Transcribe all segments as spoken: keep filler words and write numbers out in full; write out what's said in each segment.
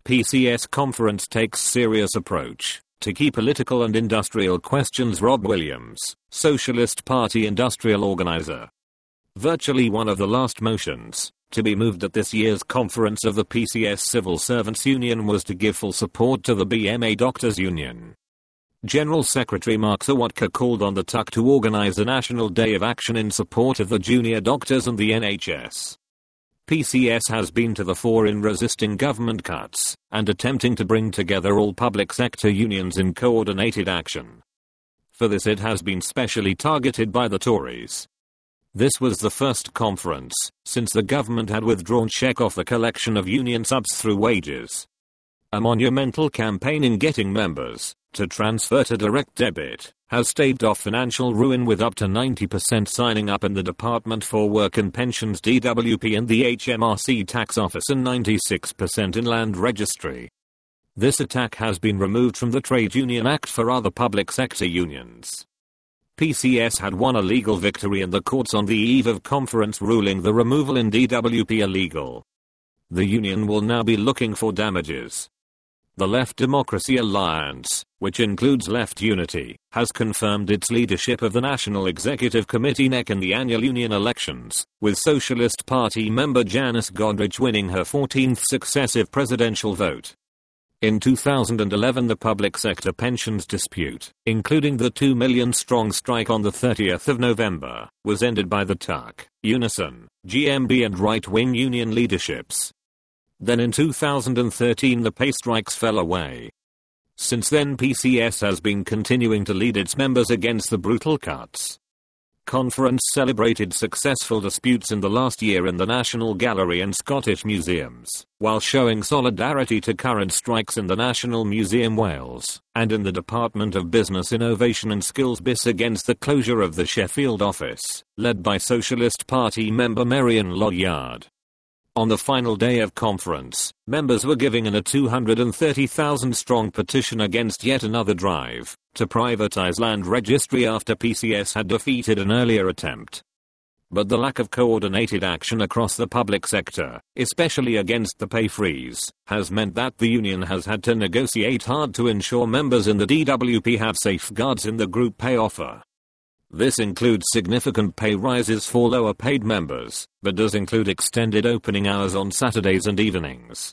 P C S conference takes serious approach to key political and industrial questions. Rob Williams, Socialist Party industrial organizer. Virtually one of the last motions to be moved at this year's conference of the P C S Civil Servants Union was to give full support to the B M A Doctors Union. General Secretary Mark Sawatka called on the T U C to organize a national day of action in support of the junior doctors and the N H S. P C S has been to the fore in resisting government cuts and attempting to bring together all public sector unions in coordinated action. For this it has been specially targeted by the Tories. This was the first conference since the government had withdrawn check off the collection of union subs through wages. A monumental campaign in getting members to transfer to direct debit has staved off financial ruin, with up to ninety percent signing up in the Department for Work and Pensions D W P and the H M R C tax office, and ninety-six percent in land registry. This attack has been removed from the Trade Union Act for other public sector unions. P C S had won a legal victory in the courts on the eve of conference, ruling the removal in D W P illegal. The union will now be looking for damages. The Left Democracy Alliance, which includes Left Unity, has confirmed its leadership of the National Executive Committee N E C in the annual union elections, with Socialist Party member Janice Godrich winning her fourteenth successive presidential vote. In two thousand eleven, the public sector pensions dispute, including the two million strong strike on the thirtieth of November, was ended by the T U C, Unison, G M B and right-wing union leaderships. Then in two thousand thirteen the pay strikes fell away. Since then P C S has been continuing to lead its members against the brutal cuts. Conference celebrated successful disputes in the last year in the National Gallery and Scottish Museums, while showing solidarity to current strikes in the National Museum Wales, and in the Department of Business Innovation and Skills B I S against the closure of the Sheffield office, led by Socialist Party member Marion Loddyard. On the final day of conference, members were giving in a two hundred thirty thousand strong petition against yet another drive to privatize land registry after P C S had defeated an earlier attempt. But the lack of coordinated action across the public sector, especially against the pay freeze, has meant that the union has had to negotiate hard to ensure members in the D W P have safeguards in the group pay offer. This includes significant pay rises for lower paid members, but does include extended opening hours on Saturdays and evenings.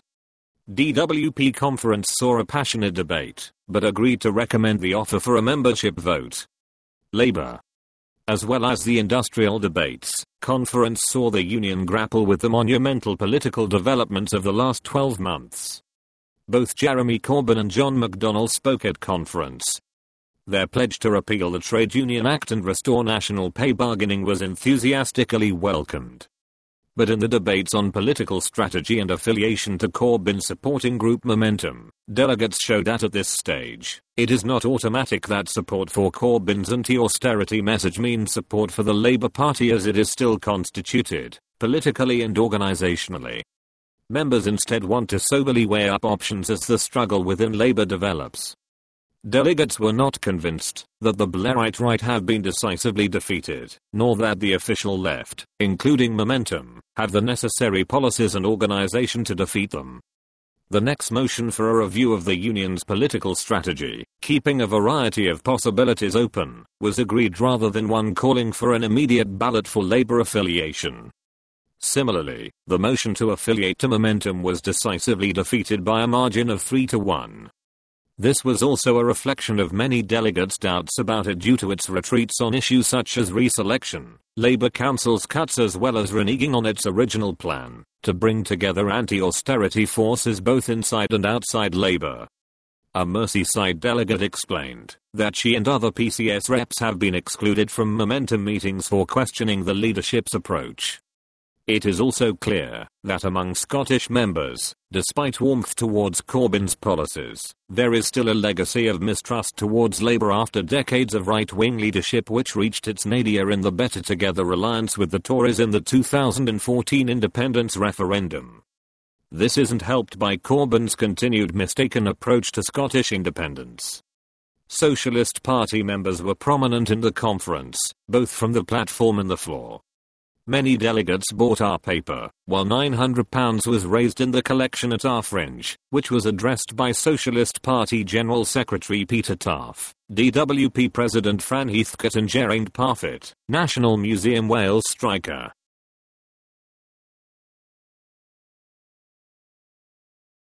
D W P conference saw a passionate debate, but agreed to recommend the offer for a membership vote. Labour. As well as the industrial debates, conference saw the union grapple with the monumental political developments of the last twelve months. Both Jeremy Corbyn and John McDonnell spoke at conference. Their pledge to repeal the Trade Union Act and restore national pay bargaining was enthusiastically welcomed. But in the debates on political strategy and affiliation to Corbyn's supporting group Momentum, delegates showed that at this stage, it is not automatic that support for Corbyn's anti-austerity message means support for the Labour Party as it is still constituted, politically and organisationally. Members instead want to soberly weigh up options as the struggle within Labour develops. Delegates were not convinced that the Blairite right have been decisively defeated, nor that the official left, including Momentum, have the necessary policies and organisation to defeat them. The next motion for a review of the union's political strategy, keeping a variety of possibilities open, was agreed rather than one calling for an immediate ballot for Labour affiliation. Similarly, the motion to affiliate to Momentum was decisively defeated by a margin of three to one. This was also a reflection of many delegates' doubts about it due to its retreats on issues such as reselection, Labour Council's cuts, as well as reneging on its original plan to bring together anti-austerity forces both inside and outside Labour. A Merseyside delegate explained that she and other P C S reps have been excluded from Momentum meetings for questioning the leadership's approach. It is also clear that among Scottish members, despite warmth towards Corbyn's policies, there is still a legacy of mistrust towards Labour after decades of right-wing leadership which reached its nadir in the Better Together alliance with the Tories in the two thousand fourteen independence referendum. This isn't helped by Corbyn's continued mistaken approach to Scottish independence. Socialist Party members were prominent in the conference, both from the platform and the floor. Many delegates bought our paper, while nine hundred pounds was raised in the collection at our fringe, which was addressed by Socialist Party General Secretary Peter Taff, D W P President Fran Heathcote and Geraint Parfitt, National Museum Wales striker,